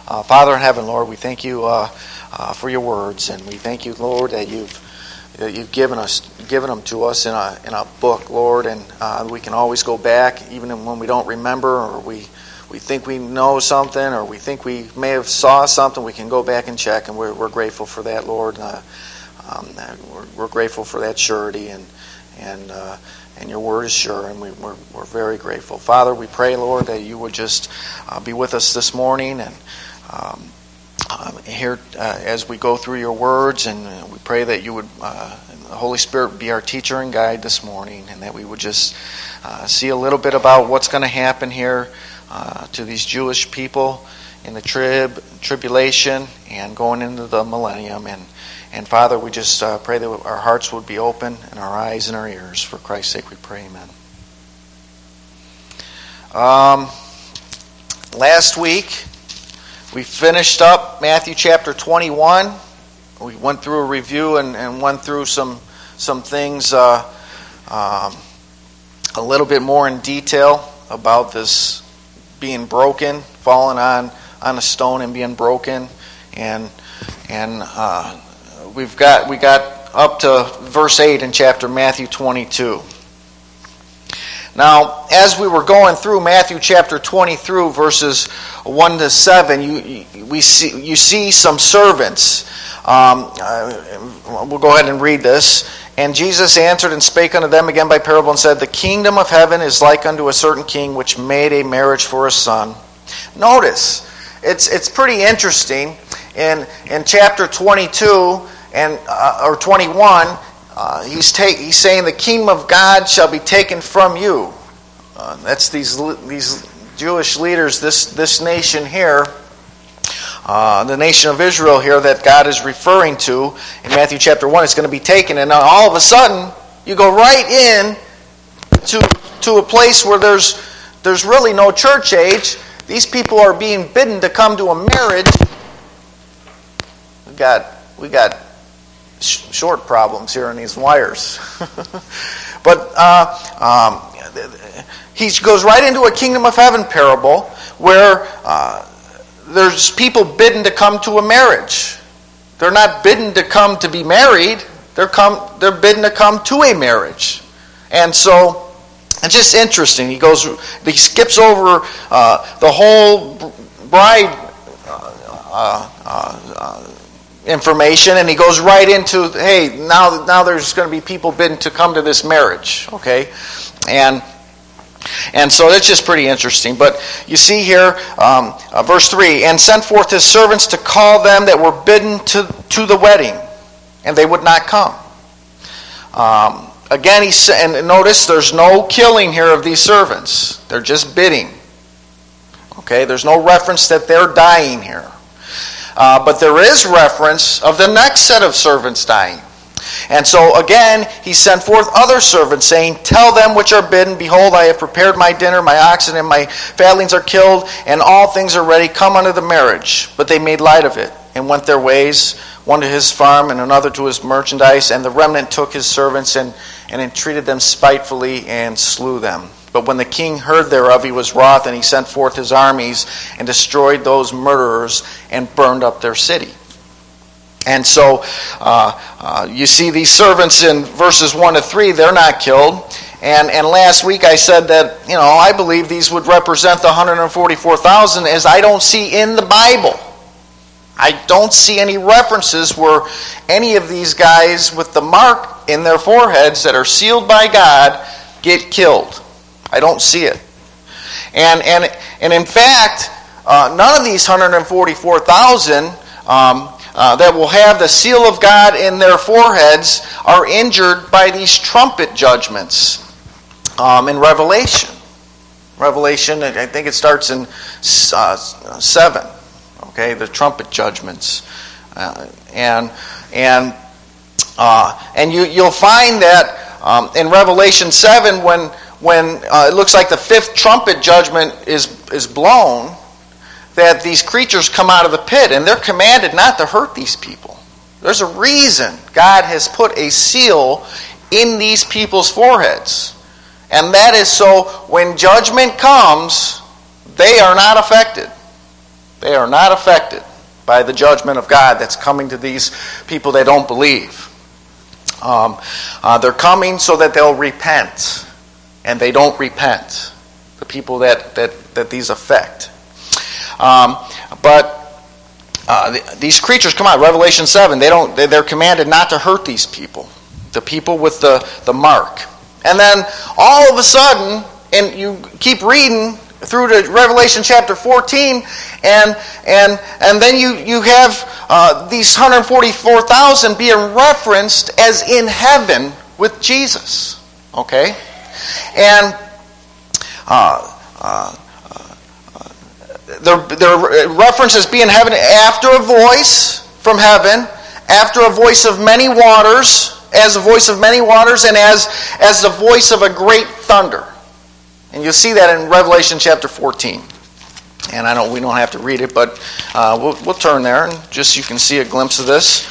Father in heaven, Lord, we thank you for your words, and we thank you, Lord, that you've given them to us in a book, Lord, and we can always go back, even when we don't remember, or we think we know something, or we think we may have saw something. We can go back and check, and we're grateful for that, Lord. We're grateful for that surety, and your word is sure, and we're very grateful. Father, we pray, Lord, that you would just be with us this morning, and here as we go through your words, and we pray that you would, the Holy Spirit, be our teacher and guide this morning, and that we would just see a little bit about what's going to happen here to these Jewish people in the tribulation and going into the millennium. And Father, we just pray that our hearts would be open and our eyes and our ears. For Christ's sake we pray, amen. Last week we finished up Matthew chapter 21. We went through a review and went through some things a little bit more in detail about this being broken, falling on a stone and being broken, and we got up to verse 8 in chapter Matthew 22. Now, as we were going through Matthew chapter 20 through verses 1 to 7, you see some servants. We'll go ahead and read this. And Jesus answered and spake unto them again by parable, and said, The kingdom of heaven is like unto a certain king, which made a marriage for his son. Notice, it's pretty interesting. In chapter 22 or 21, he's saying the kingdom of God shall be taken from you. That's these Jewish leaders, this nation here, the nation of Israel here that God is referring to in Matthew chapter 1. It's going to be taken, and all of a sudden you go right in to a place where there's really no church age. These people are being bidden to come to a marriage. We got short problems here in these wires. But he goes right into a kingdom of heaven parable where there's people bidden to come to a marriage. They're not bidden to come to be married. They're bidden to come to a marriage. And so it's just interesting. He skips over the whole bride information, and he goes right into, hey, now there's going to be people bidden to come to this marriage, okay? And so that's just pretty interesting. But you see here, verse 3, and sent forth his servants to call them that were bidden to the wedding, and they would not come. Again, and notice there's no killing here of these servants. They're just bidding. Okay, there's no reference that they're dying here. But there is reference of the next set of servants dying. And so again, he sent forth other servants, saying, Tell them which are bidden, Behold, I have prepared my dinner, my oxen and my fatlings are killed, and all things are ready. Come unto the marriage. But they made light of it, and went their ways, one to his farm, and another to his merchandise. And the remnant took his servants, and entreated them spitefully, and slew them. But when the king heard thereof, he was wroth, and he sent forth his armies, and destroyed those murderers, and burned up their city. And so you see these servants in verses 1 to 3, they're not killed. And last week I said that, I believe these would represent the 144,000, as I don't see in the Bible. I don't see any references where any of these guys with the mark in their foreheads that are sealed by God get killed. I don't see it. And in fact, none of these 144,000 that will have the seal of God in their foreheads are injured by these trumpet judgments in Revelation. Revelation, I think it starts in 7. Okay, the trumpet judgments, and you'll find that in Revelation 7 when it looks like the 5th trumpet judgment is blown, that these creatures come out of the pit, and they're commanded not to hurt these people. There's a reason God has put a seal in these people's foreheads. And that is so when judgment comes, they are not affected. They are not affected by the judgment of God that's coming to these people that don't believe. They're coming so that they'll repent, and they don't repent. The people that these affect. These creatures, come on, Revelation 7, they're commanded not to hurt these people. The people with the mark. And then all of a sudden, and you keep reading through to Revelation chapter 14, and then you have these 144,000 being referenced as in heaven with Jesus. Okay? And they're referenced as being in heaven after a voice from heaven, after a voice of many waters, as a voice of many waters, and as the voice of a great thunder. And you'll see that in Revelation chapter 14. And we don't have to read it, but we'll turn there, and just you can see a glimpse of this.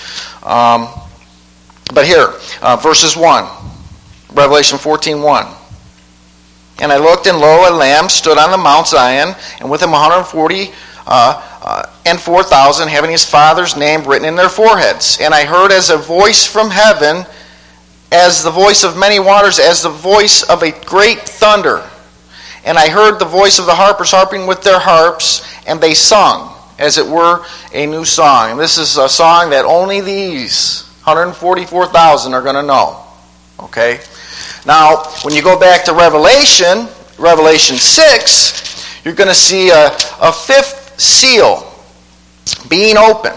But here, verses 1, Revelation 14:1. And I looked, and lo, a Lamb stood on the Mount Zion, and with him 144,000, having his Father's name written in their foreheads. And I heard as a voice from heaven, as the voice of many waters, as the voice of a great thunder. And I heard the voice of the harpers harping with their harps, and they sung, as it were, a new song. And this is a song that only these 144,000 are going to know. Okay? Now, when you go back to Revelation 6, you're going to see a fifth seal being open.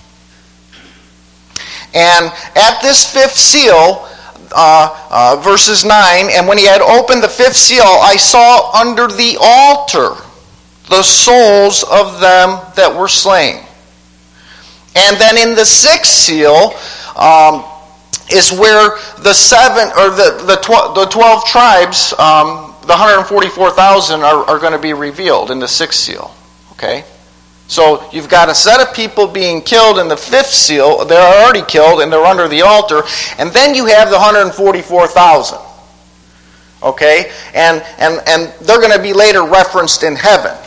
And at this fifth seal, verses 9, and when he had opened the fifth seal, I saw under the altar the souls of them that were slain. And then in the sixth seal is where the 12 tribes, the 144,000 are going to be revealed in the sixth seal. Okay? So you've got a set of people being killed in the fifth seal. They're already killed and they're under the altar. And then you have the 144,000. Okay? And they're going to be later referenced in heaven.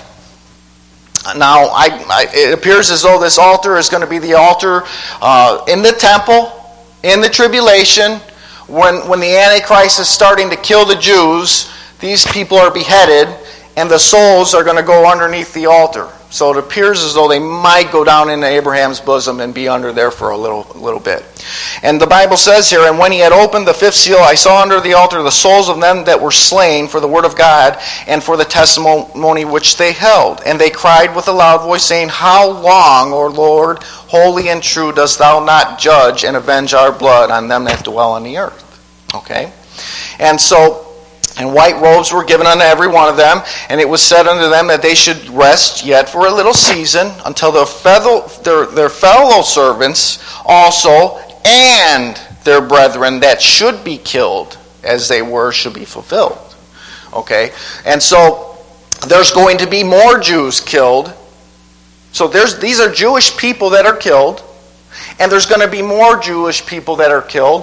Now, it appears as though this altar is going to be the altar in the temple, in the tribulation, when the Antichrist is starting to kill the Jews. These people are beheaded, and the souls are going to go underneath the altar. So it appears as though they might go down into Abraham's bosom and be under there for a little bit. And the Bible says here, and when he had opened the fifth seal, I saw under the altar the souls of them that were slain for the word of God and for the testimony which they held. And they cried with a loud voice, saying, How long, O Lord, holy and true, dost thou not judge and avenge our blood on them that dwell on the earth? Okay? And so, and white robes were given unto every one of them, and it was said unto them that they should rest yet for a little season until their fellow servants also and their brethren that should be killed as they were should be fulfilled. Okay? And so there's going to be more Jews killed. So these are Jewish people that are killed, and there's going to be more Jewish people that are killed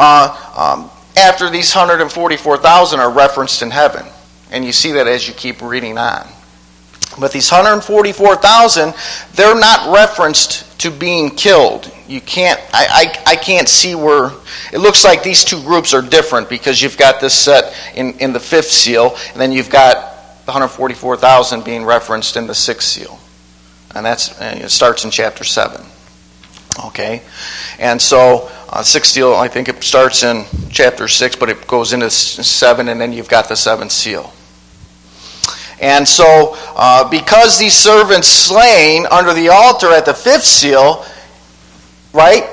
after these 144,000 are referenced in heaven. And you see that as you keep reading on. But these 144,000, they're not referenced to being killed. You can't, I can't see where, it looks like these two groups are different because you've got this set in the fifth seal, and then you've got the 144,000 being referenced in the sixth seal. And it starts in chapter 7. Okay? And so, sixth seal, I think it starts in chapter 6, but it goes into 7, and then you've got the seventh seal. And so, because these servants slain under the altar at the fifth seal, right,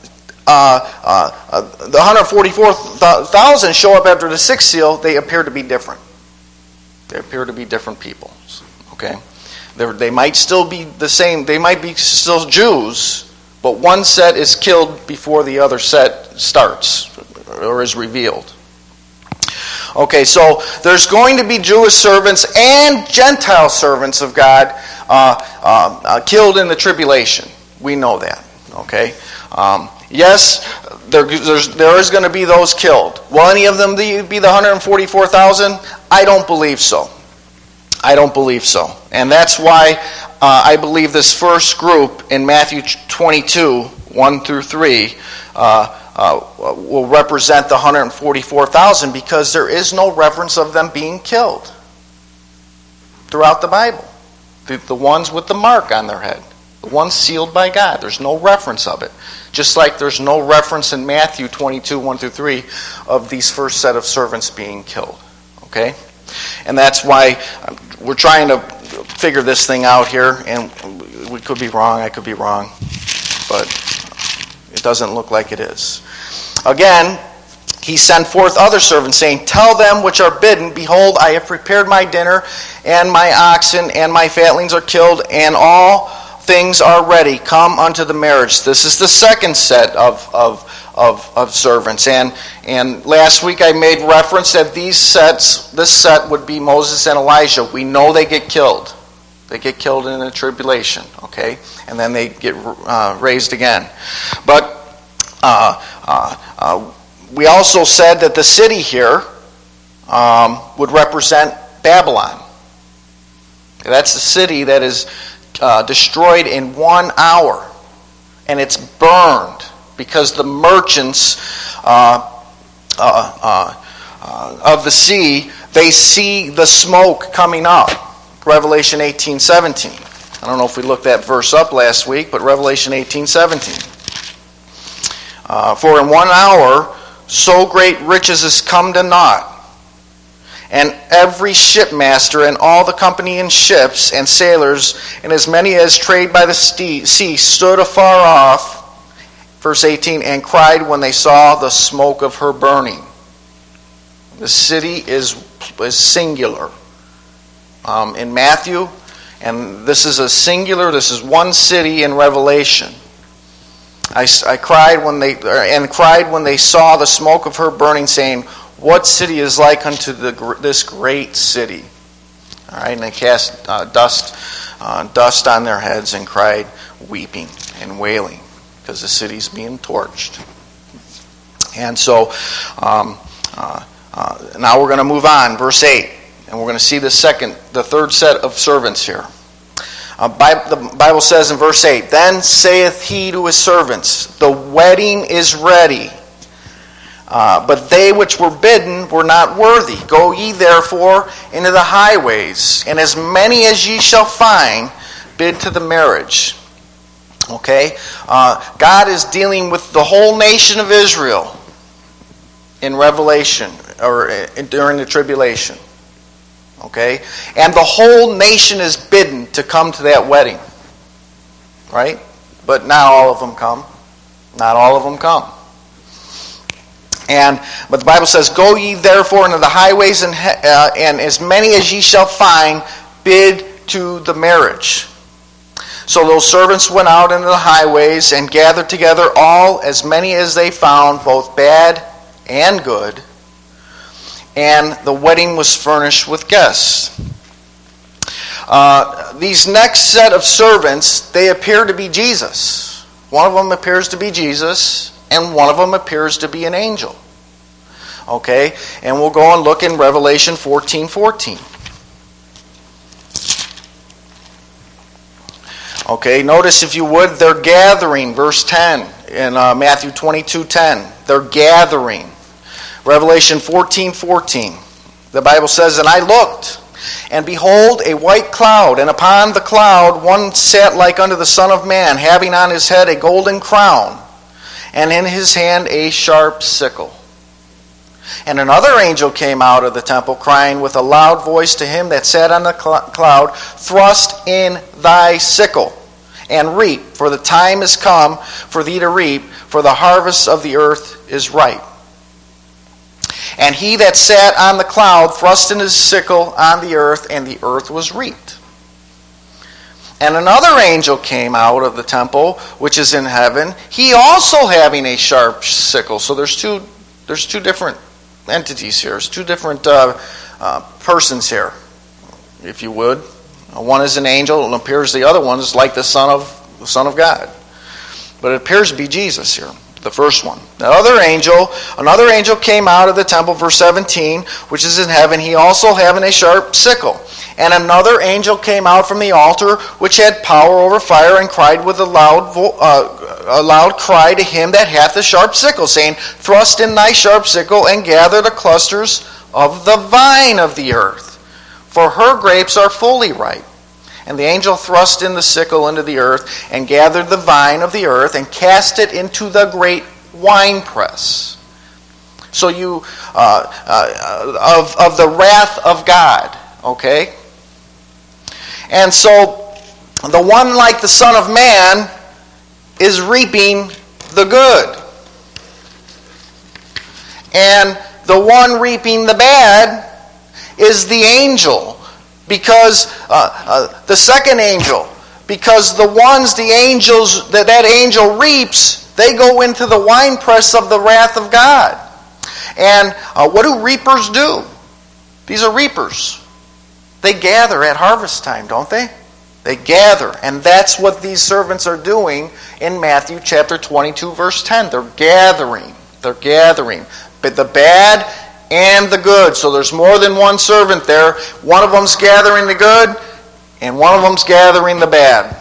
the 144,000 show up after the sixth seal, they appear to be different. They appear to be different people. Okay? They might still be the same, they might be still Jews, but one set is killed before the other set starts or is revealed. Okay, so there's going to be Jewish servants and Gentile servants of God killed in the tribulation. We know that. Okay, yes, there is going to be those killed. Will any of them be the 144,000? I don't believe so. I don't believe so. And that's why I believe this first group in Matthew 22, 1 through 3, will represent the 144,000 because there is no reference of them being killed throughout the Bible. The ones with the mark on their head, the ones sealed by God, there's no reference of it. Just like there's no reference in Matthew 22, 1 through 3 of these first set of servants being killed. Okay? And that's why we're trying to figure this thing out here, and we could be wrong, I could be wrong, but it doesn't look like it is. Again, he sent forth other servants, saying, "Tell them which are bidden, behold, I have prepared my dinner, and my oxen and my fatlings are killed, and all things are ready. Come unto the marriage." This is the second set of servants. And last week I made reference that this set would be Moses and Elijah. We know they get killed. They get killed in the tribulation, okay? And then they get raised again. But we also said that the city here would represent Babylon. That's the city that is destroyed in 1 hour. And it's burned because the merchants of the sea, they see the smoke coming up. Revelation 18:17. I don't know if we looked that verse up last week, but Revelation 18:17. For in 1 hour so great riches is come to naught, and every shipmaster and all the company in ships and sailors, and as many as trade by the sea, stood afar off, verse 18, and cried when they saw the smoke of her burning. The city is singular. In Matthew, and this is a singular, this is one city in Revelation. I cried when they saw the smoke of her burning, saying, "What city is like unto this great city?" All right, and they cast dust on their heads and cried, weeping and wailing, because the city's being torched. And so now we're going to move on, verse 8, and we're going to see the third set of servants here. The Bible says in verse 8, "Then saith he to his servants, The wedding is ready, but they which were bidden were not worthy. Go ye therefore into the highways, and as many as ye shall find, bid to the marriage." Okay? God is dealing with the whole nation of Israel in Revelation, or during the tribulation. Okay? And the whole nation is bidden to come to that wedding. Right? But not all of them come. Not all of them come. But the Bible says, "Go ye therefore into the highways, and as many as ye shall find, bid to the marriage." So those servants went out into the highways and gathered together as many as they found, both bad and good. And the wedding was furnished with guests. These next set of servants, they appear to be Jesus. One of them appears to be Jesus, and one of them appears to be an angel. Okay? And we'll go and look in Revelation 14:14. Okay, notice if you would, they're gathering, verse 10 in Matthew 22:10. They're gathering. Revelation 14:14. The Bible says, "And I looked, and behold, a white cloud, and upon the cloud one sat like unto the Son of Man, having on his head a golden crown, and in his hand a sharp sickle. And another angel came out of the temple, crying with a loud voice to him that sat on the cloud, Thrust in thy sickle, and reap, for the time is come for thee to reap, for the harvest of the earth is ripe. And he that sat on the cloud thrust in his sickle on the earth, and the earth was reaped. And another angel came out of the temple, which is in heaven, he also having a sharp sickle." So there's two different entities here. There's two different persons here, if you would. One is an angel, and it appears the other one is like the Son of God. But it appears to be Jesus here. The first one. Another angel came out of the temple, verse 17, which is in heaven, he also having a sharp sickle. And another angel came out from the altar, which had power over fire, and cried with a loud cry to him that hath the sharp sickle, saying, Thrust in thy sharp sickle, and gather the clusters of the vine of the earth, for her grapes are fully ripe. And the angel thrust in the sickle into the earth, and gathered the vine of the earth, and cast it into the great winepress. So of the wrath of God, okay? And so the one like the Son of Man is reaping the good. And the one reaping the bad is the angel. Because the second angel, because the angels that angel reaps, they go into the winepress of the wrath of God. And what do reapers do? These are reapers. They gather at harvest time, don't they? They gather. And that's what these servants are doing in Matthew chapter 22, verse 10. They're gathering. They're gathering. But the bad and the good. So there's more than one servant there. One of them's gathering the good, and one of them's gathering the bad.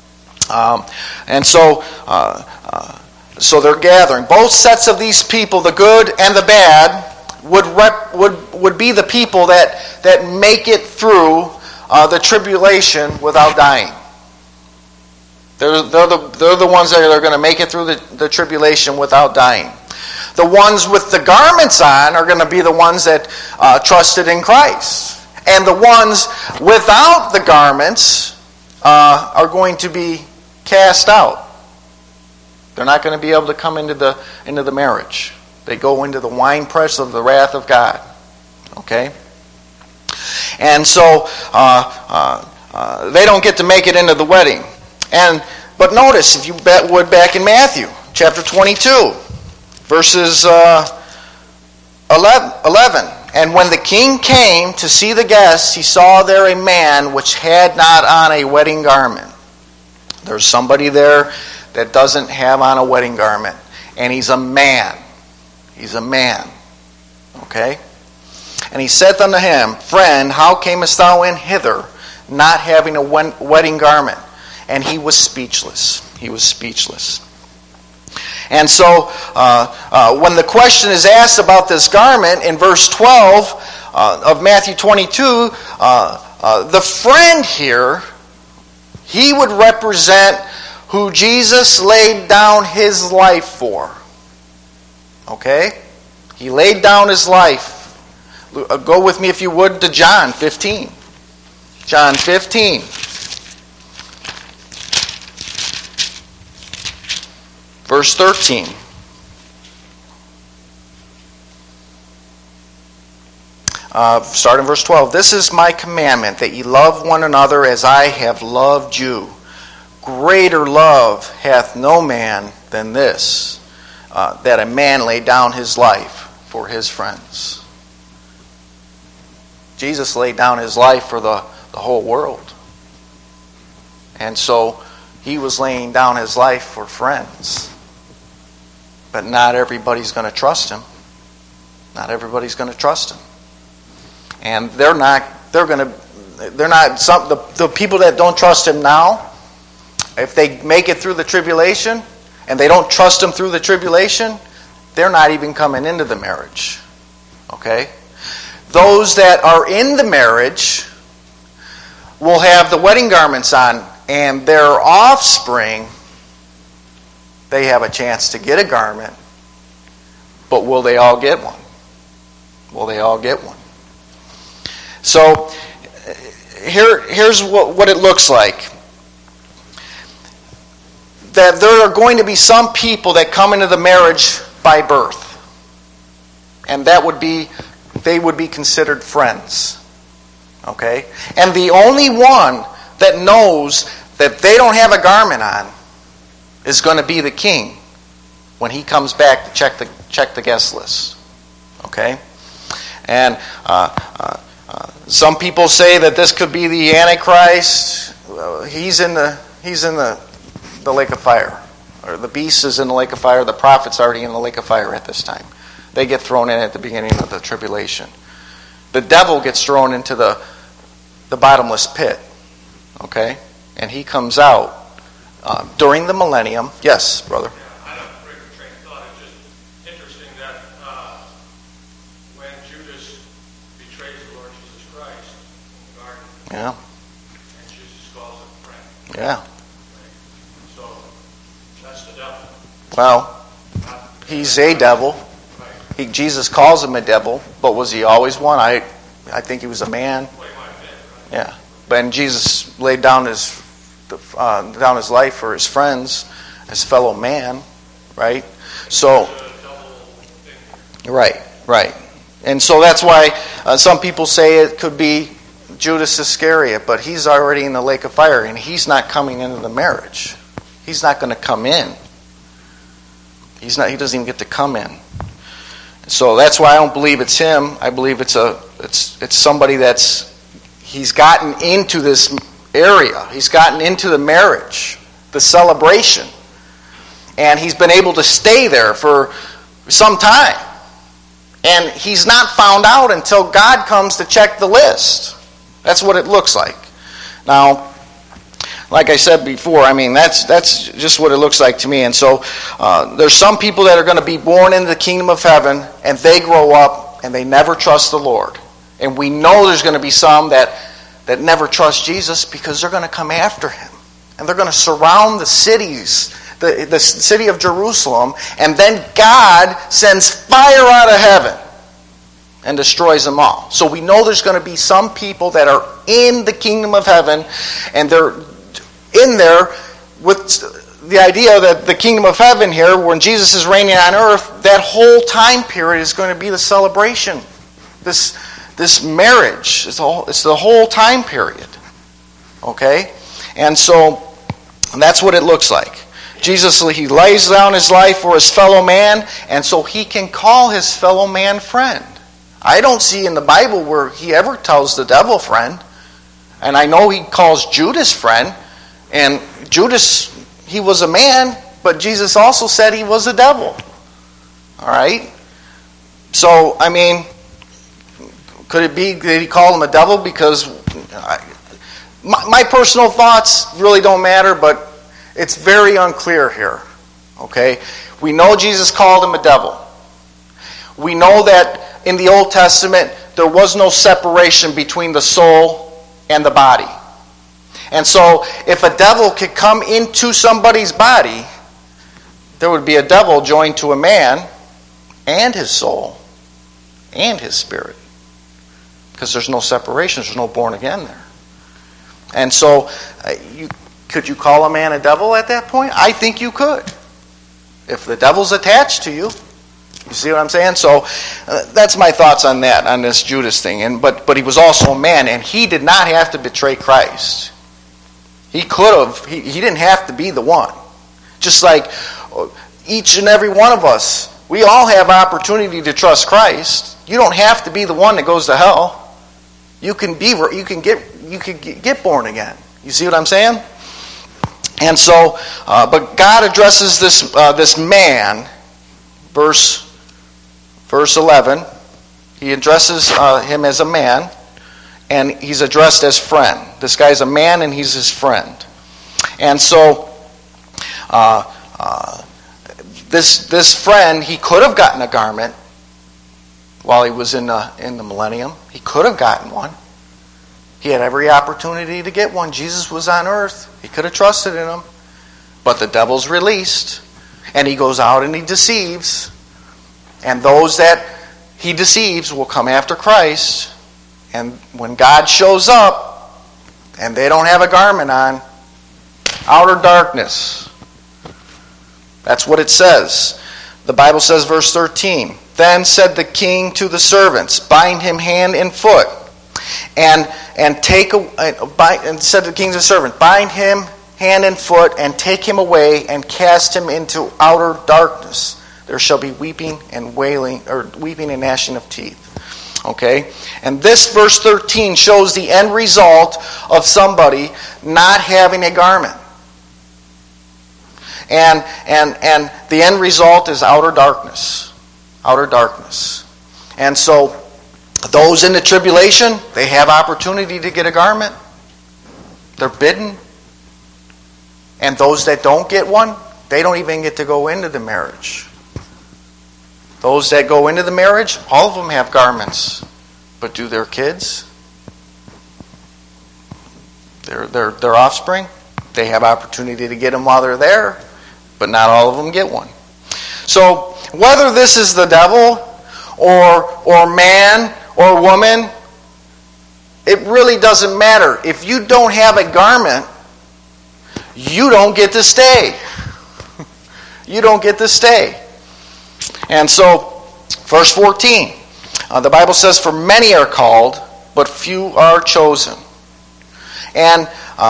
So they're gathering. Both sets of these people, the good and the bad, would be the people that make it through the tribulation without dying. They're the ones that are going to make it through the tribulation without dying. The ones with the garments on are going to be the ones that trusted in Christ. And the ones without the garments are going to be cast out. They're not going to be able to come into the marriage. They go into the winepress of the wrath of God. Okay? And so they don't get to make it into the wedding. But notice, if you would, back in Matthew chapter 22, verses 11. And when the king came to see the guests, he saw there a man which had not on a wedding garment. There's somebody there that doesn't have on a wedding garment. And he's a man. He's a man. Okay? And he saith unto him, Friend, how camest thou in hither, not having a wedding garment? And he was speechless. He was speechless. And so, when the question is asked about this garment in verse 12 of Matthew 22, the friend here, he would represent who Jesus laid down his life for. Okay? He laid down his life. Go with me, if you would, to John 15. John 15. Verse 13. Start in verse 12. This is my commandment, that ye love one another as I have loved you. Greater love hath no man than this, that a man lay down his life for his friends. Jesus laid down his life for the whole world. And so he was laying down his life for friends. But not everybody's going to trust him. Not everybody's going to trust him. And the people that don't trust him now, if they make it through the tribulation and they don't trust him through the tribulation, they're not even coming into the marriage. Okay? Those that are in the marriage will have the wedding garments on, and their offspring, they have a chance to get a garment, but will they all get one? Will they all get one? So here's what it looks like. That there are going to be some people that come into the marriage by birth. And they would be considered friends. Okay? And the only one that knows that they don't have a garment on is going to be the king when he comes back to check the guest list. Okay? And some people say that this could be the Antichrist. He's in the lake of fire. or the beast is in the lake of fire. The prophet's already in the lake of fire at this time. They get thrown in at the beginning of the tribulation. The devil gets thrown into the bottomless pit. Okay? And he comes out during the millennium. Yes, brother? Yeah, I don't break the train of thought. It's just interesting that when Judas betrays the Lord Jesus Christ in the garden, and Jesus calls him friend. Yeah. Right? So that's the devil. Well, he's a devil. Jesus calls him a devil, but was he always one? I think he was a man. Well, he might have been, right? Yeah. But Jesus laid down his life for his friends, his fellow man, right? So, right. And so that's why some people say it could be Judas Iscariot, but he's already in the lake of fire, and he's not coming into the marriage. He's not going to come in. He doesn't even get to come in. So that's why I don't believe it's him. I believe it's somebody he's gotten into this area. He's gotten into the marriage, the celebration. And he's been able to stay there for some time. And he's not found out until God comes to check the list. That's what it looks like. Now, like I said before, I mean, that's just what it looks like to me. And so there's some people that are going to be born into the kingdom of heaven, and they grow up, and they never trust the Lord. And we know there's going to be some that never trust Jesus because they're going to come after him. And they're going to surround the cities, the city of Jerusalem, and then God sends fire out of heaven and destroys them all. So we know there's going to be some people that are in the kingdom of heaven, and they're in there with the idea that the kingdom of heaven here, when Jesus is reigning on earth, that whole time period is going to be the celebration. This marriage, it's the whole time period. Okay? And so that's what it looks like. Jesus, he lays down his life for his fellow man, and so he can call his fellow man friend. I don't see in the Bible where he ever tells the devil friend. And I know he calls Judas friend. And Judas, he was a man, but Jesus also said he was a devil. All right? So, I mean, could it be that he called him a devil? Because my personal thoughts really don't matter, but it's very unclear here. Okay? We know Jesus called him a devil. We know that in the Old Testament, there was no separation between the soul and the body. And so, if a devil could come into somebody's body, there would be a devil joined to a man and his soul and his spirit. Because there's no separation, there's no born again there. And so, could you call a man a devil at that point? I think you could. If the devil's attached to you. You see what I'm saying? So, that's my thoughts on that, on this Judas thing. But he was also a man, and he did not have to betray Christ. He could have. He didn't have to be the one. Just like each and every one of us, we all have opportunity to trust Christ. You don't have to be the one that goes to hell. You can get born again. You see what I'm saying? And so, but God addresses this man, verse 11. He addresses him as a man. And he's addressed as friend. This guy's a man and he's his friend. And so, this friend, he could have gotten a garment while he was in the millennium. He could have gotten one. He had every opportunity to get one. Jesus was on earth. He could have trusted in him. But the devil's released. And he goes out and he deceives. And those that he deceives will come after Christ. And when God shows up, and they don't have a garment on, outer darkness. That's what it says. The Bible says, verse 13, Then said the king to the servants, Bind him hand and foot, and said the king to the servant, Bind him hand and foot, and take him away, and cast him into outer darkness. There shall be weeping and wailing, or weeping and gnashing of teeth. Okay? And this verse 13 shows the end result of somebody not having a garment. And the end result is outer darkness. Outer darkness. And so those in the tribulation, they have opportunity to get a garment. They're bidden. And those that don't get one, they don't even get to go into the marriage. Those that go into the marriage, all of them have garments. But do their kids? Their offspring? They have opportunity to get them while they're there, but not all of them get one. So whether this is the devil or man or woman, it really doesn't matter. If you don't have a garment, you don't get to stay. You don't get to stay. And so, verse 14, the Bible says, "For many are called, but few are chosen." And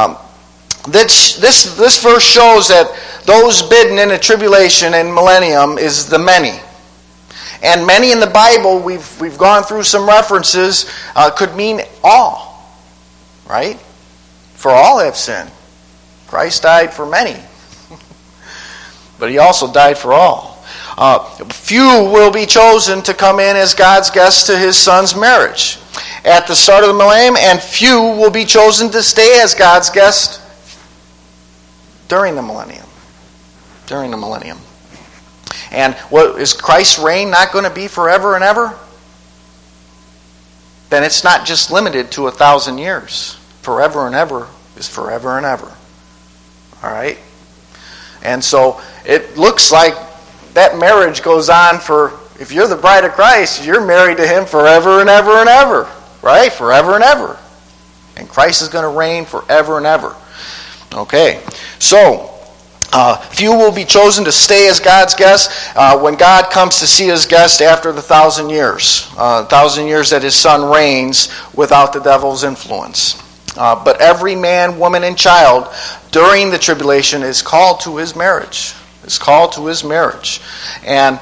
this verse shows that those bidden in the tribulation and millennium is the many. And many in the Bible, we've gone through some references, could mean all. Right? For all have sinned. Christ died for many. But he also died for all. Few will be chosen to come in as God's guests to his Son's marriage at the start of the millennium, and few will be chosen to stay as God's guests during the millennium. During the millennium. And what is Christ's reign not going to be forever and ever? Then it's not just limited to 1,000 years. Forever and ever is forever and ever. All right? And so it looks like that marriage goes on for, if you're the bride of Christ, you're married to him forever and ever and ever. Right? Forever and ever. And Christ is going to reign forever and ever. Okay. So, few will be chosen to stay as God's guests when God comes to see his guest after the 1,000 years. 1,000 years that his Son reigns without the devil's influence. But every man, woman, and child during the tribulation is called to his marriage. Is called to his marriage. And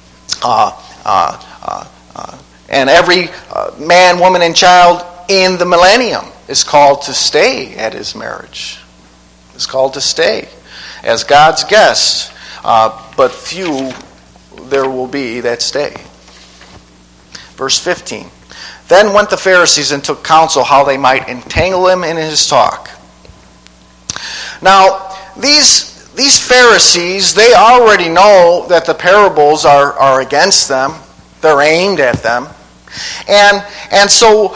every man, woman, and child in the millennium is called to stay at his marriage. Is called to stay as God's guests, but few there will be that stay. Verse 15. Then went the Pharisees and took counsel how they might entangle him in his talk. Now, these Pharisees, they already know that the parables are against them. They're aimed at them. And so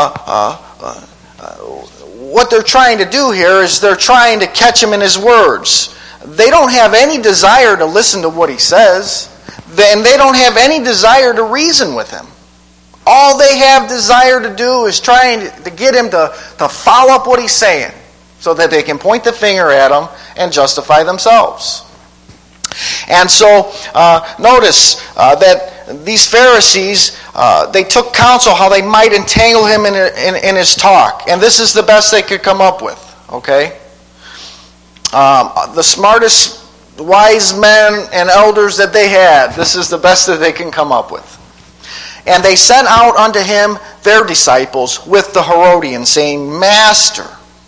what they're trying to do here is they're trying to catch him in his words. They don't have any desire to listen to what he says. And they don't have any desire to reason with him. All they have desire to do is trying to get him to follow up what he's saying so that they can point the finger at him and justify themselves. And so notice that these Pharisees, they took counsel how they might entangle him in his talk. And this is the best they could come up with. Okay? The smartest wise men and elders that they had, this is the best that they can come up with. And they sent out unto him their disciples with the Herodians, saying, Master.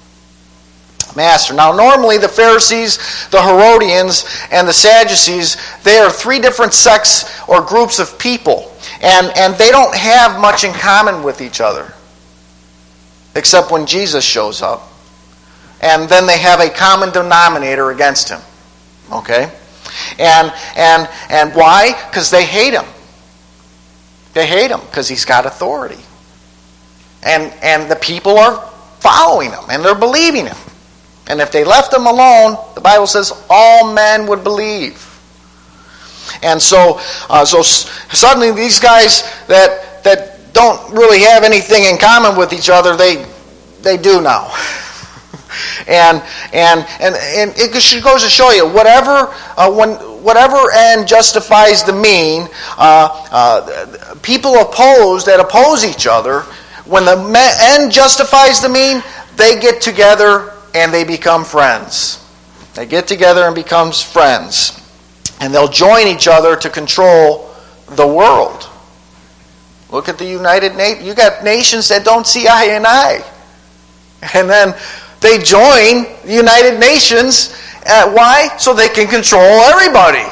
Now normally the Pharisees, the Herodians, and the Sadducees, they are three different sects or groups of people. And they don't have much in common with each other. Except when Jesus shows up. And then they have a common denominator against him. Okay? And why? Because they hate him. They hate him because he's got authority. And the people are following him and they're believing him. And if they left him alone, the Bible says all men would believe. And so suddenly these guys that don't really have anything in common with each other, they do now. And it goes to show you, whatever end justifies the mean, people that oppose each other, when the end justifies the mean, they get together and they become friends. They get together and become friends. And they'll join each other to control the world. Look at the United Nations. You got nations that don't see eye and eye. And then they join the United Nations Why? So they can control everybody.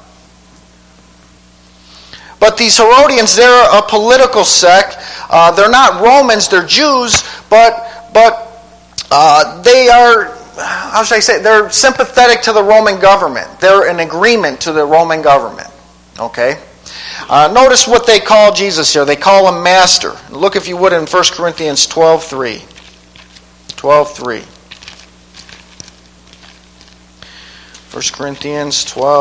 But these Herodians, they're a political sect. They're not Romans, they're Jews, but they are, how should I say, they're sympathetic to the Roman government. They're in agreement to the Roman government. Okay? Notice what they call Jesus here. They call him Master. Look, if you would, in 1 Corinthians 12:3. 12:3. 1 Corinthians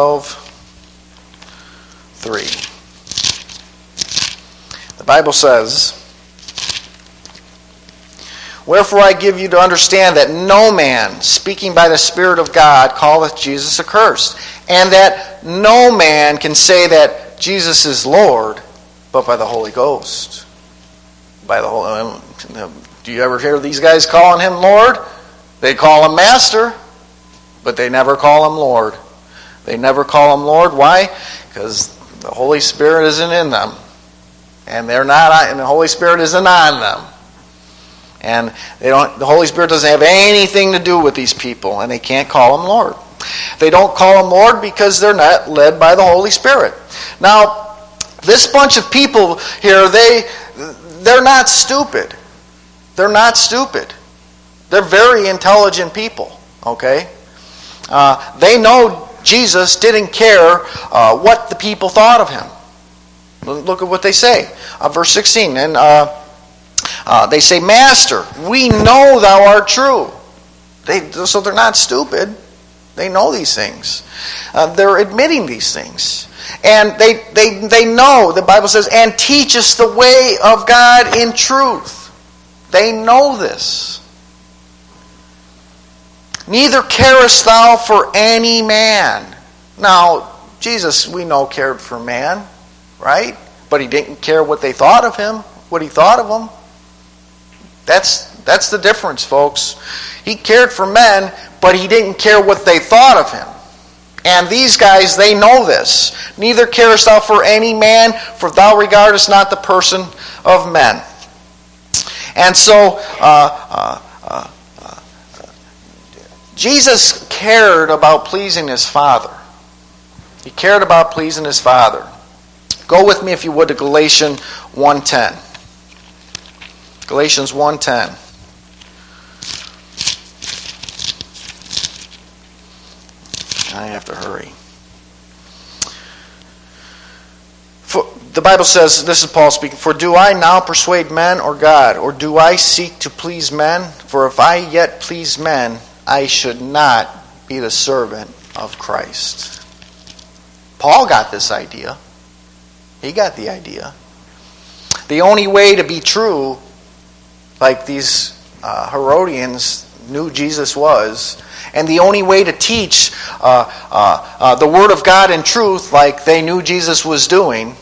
12:3. The Bible says, "Wherefore I give you to understand that no man, speaking by the Spirit of God, calleth Jesus accursed, and that no man can say that Jesus is Lord, but by the Holy Ghost." By the Holy. Do you ever hear these guys calling him Lord? They call him Master, but they never call him Lord. They never call him Lord. Why? Because the Holy Spirit isn't in them. And they're not, and the Holy Spirit isn't on them. And the Holy Spirit doesn't have anything to do with these people, and they can't call him Lord. They don't call him Lord because they're not led by the Holy Spirit. Now, this bunch of people here, they're not stupid. They're not stupid. They're very intelligent people, okay? They know Jesus didn't care what the people thought of him. Look at what they say. Verse 16. And they say, "Master, we know thou art true." So they're not stupid. They know these things. They're admitting these things. And they know, the Bible says, "and teach us the way of God in truth." They know this. "Neither carest thou for any man." Now, Jesus, we know, cared for man, right? But he didn't care what they thought of him, what he thought of them. That's the difference, folks. He cared for men, but he didn't care what they thought of him. And these guys, they know this. "Neither carest thou for any man, for thou regardest not the person of men." And so, Jesus cared about pleasing his Father. He cared about pleasing his Father. Go with me, if you would, to Galatians 1:10. Galatians 1:10. I have to hurry. The Bible says, this is Paul speaking, "For do I now persuade men or God? Or do I seek to please men? For if I yet please men, I should not be the servant of Christ." Paul got this idea. He got the idea. The only way to be true, like these Herodians knew Jesus was, and the only way to teach the Word of God in truth, like they knew Jesus was doing,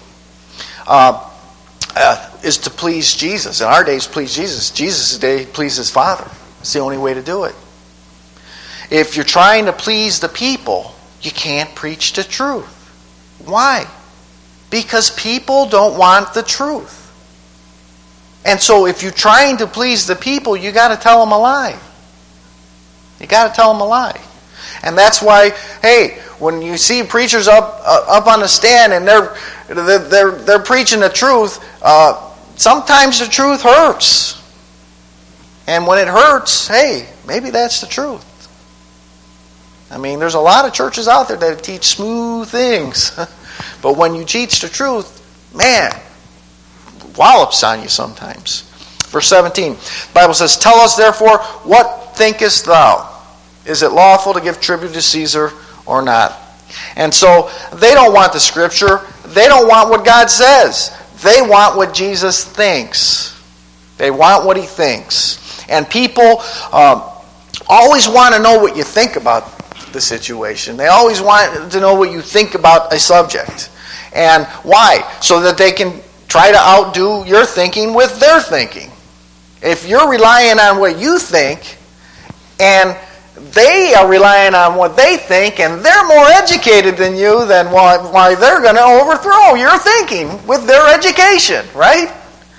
is to please Jesus. In our days, please Jesus. Jesus' day, please his Father. It's the only way to do it. If you're trying to please the people, you can't preach the truth. Why? Because people don't want the truth. And so if you're trying to please the people, you got to tell them a lie. You got to tell them a lie. And that's why, hey, when you see preachers up on the stand and they're preaching the truth, sometimes the truth hurts. And when it hurts, hey, maybe that's the truth. I mean, there's a lot of churches out there that teach smooth things. But when you teach the truth, man, wallops on you sometimes. Verse 17, the Bible says, "Tell us therefore, what thinkest thou? Is it lawful to give tribute to Caesar or not?" And so they don't want the Scripture. They don't want what God says. They want what Jesus thinks. They want what he thinks. And people always want to know what you think about the situation. They always want to know what you think about a subject. And why? So that they can try to outdo your thinking with their thinking. If you're relying on what you think, and they are relying on what they think, and they're more educated than you, then why they're going to overthrow your thinking with their education, right?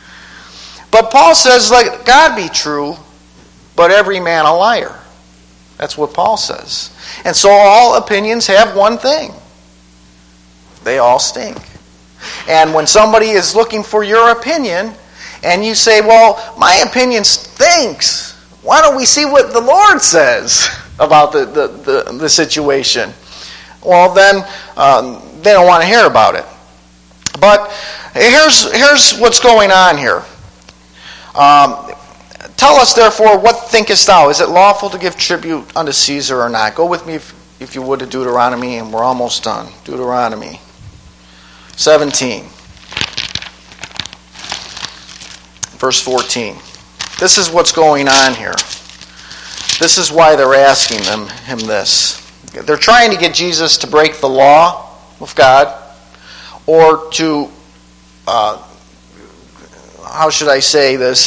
But Paul says, let God be true, but every man a liar. That's what Paul says. And so all opinions have one thing. They all stink. And when somebody is looking for your opinion, and you say, well, my opinion stinks, why don't we see what the Lord says about the situation? Well, then they don't want to hear about it. But here's what's going on here. Tell us, therefore, what thinkest thou? Is it lawful to give tribute unto Caesar or not? Go with me, if you would, to Deuteronomy, and we're almost done. Deuteronomy 17. Verse 14. This is what's going on here. This is why they're asking him this. They're trying to get Jesus to break the law of God, or to, how should I say this,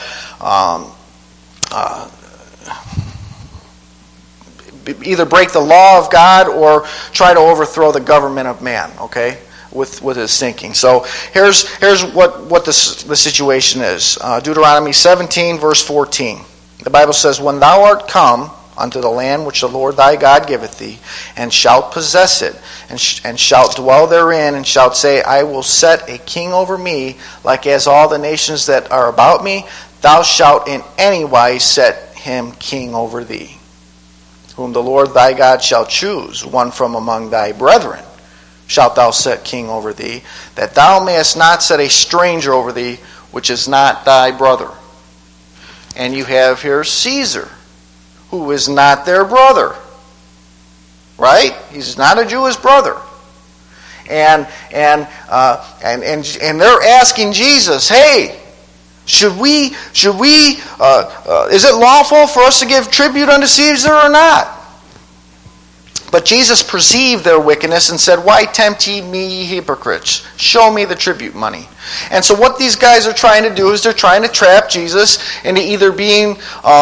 either break the law of God or try to overthrow the government of man, okay, with his thinking. So here's what the situation is. Deuteronomy 17, verse 14. The Bible says, when thou art come unto the land which the Lord thy God giveth thee, and shalt possess it, and shalt dwell therein, and shalt say, I will set a king over me, like as all the nations that are about me, thou shalt in any wise set him king over thee, whom the Lord thy God shall choose, one from among thy brethren shalt thou set king over thee, that thou mayest not set a stranger over thee, which is not thy brother. And you have here Caesar, who is not their brother. Right? He's not a Jewish brother. And they're asking Jesus, hey, should we is it lawful for us to give tribute unto Caesar or not? But Jesus perceived their wickedness and said, why tempt ye me, ye hypocrites? Show me the tribute money. And so what these guys are trying to do is they're trying to trap Jesus into either being,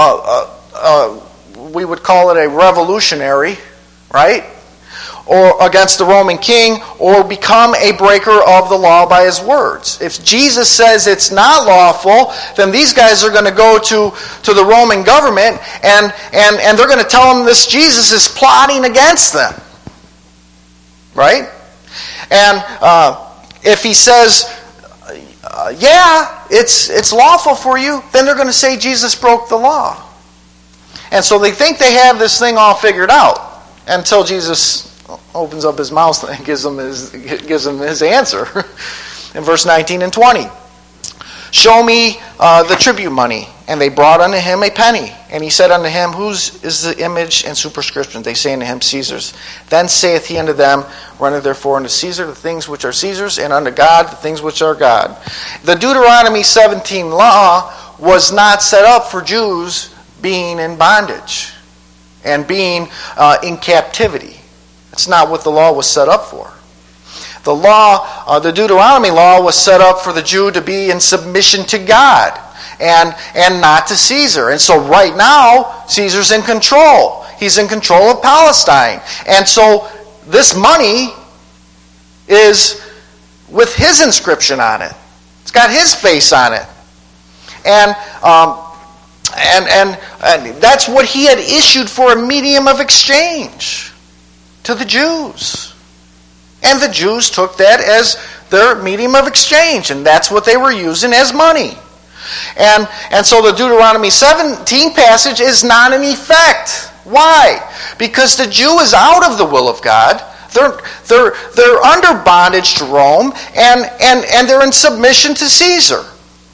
we would call it a revolutionary, right? Or against the Roman king, or become a breaker of the law by his words. If Jesus says it's not lawful, then these guys are going to go to the Roman government and they're going to tell them this Jesus is plotting against them. Right? And if he says, yeah, it's lawful for you, then they're going to say Jesus broke the law. And so they think they have this thing all figured out until Jesus opens up his mouth and gives them his answer in verse 19 and 20. Show me the tribute money. And they brought unto him a penny. And he said unto him, whose is the image and superscription? They say unto him, Caesar's. Then saith he unto them, render therefore unto Caesar the things which are Caesar's, and unto God the things which are God. The Deuteronomy 17 law was not set up for Jews being in bondage and being in captivity. That's not what the law was set up for. The law, the Deuteronomy law, was set up for the Jew to be in submission to God and not to Caesar. And so right now, Caesar's in control. He's in control of Palestine. And so this money is with his inscription on it. It's got his face on it. And that's what he had issued for a medium of exchange to the Jews. And the Jews took that as their medium of exchange, and that's what they were using as money. And so the Deuteronomy 17 passage is not in effect. Why? Because the Jew is out of the will of God. They're under bondage to Rome, and they're in submission to Caesar.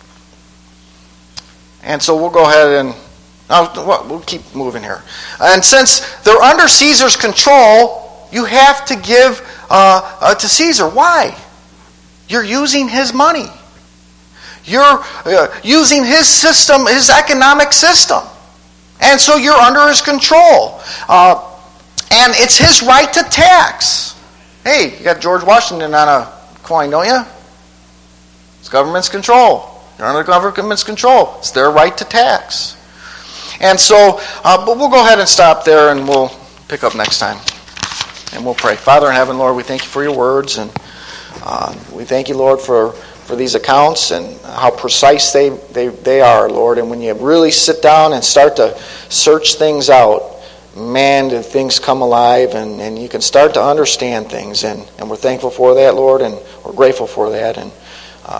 And so we'll go ahead and we'll keep moving here. And since they're under Caesar's control, you have to give to Caesar. Why? You're using his money. You're using his system, his economic system. And so you're under his control. And it's his right to tax. Hey, you got George Washington on a coin, don't you? It's government's control. You're under government's control. It's their right to tax. And so, but we'll go ahead and stop there, and we'll pick up next time. And we'll pray. Father in heaven, Lord, we thank you for your words, and we thank you, Lord, for these accounts and how precise they are, Lord. And when you really sit down and start to search things out, man, things come alive, and you can start to understand things, and we're thankful for that, Lord, and we're grateful for that. And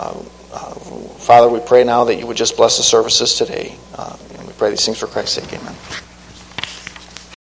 Father, we pray now that you would just bless the services today. And we pray these things for Christ's sake. Amen.